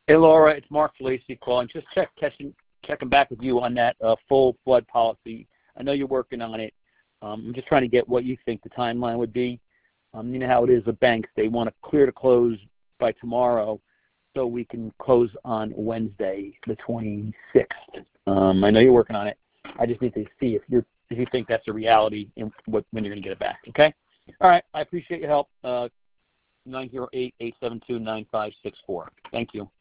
Hey, Laura, it's Mark Felici calling. Just checking back with you on that full flood policy. I know you're working on it. I'm just trying to get what you think the timeline would be. You know how it is with banks. They want to clear to close by tomorrow so we can close on Wednesday, the 26th. I know you're working on it. I just need to see if you think that's a reality and when you're going to get it back, okay? All right. I appreciate your help. 908-872-9564. Thank you.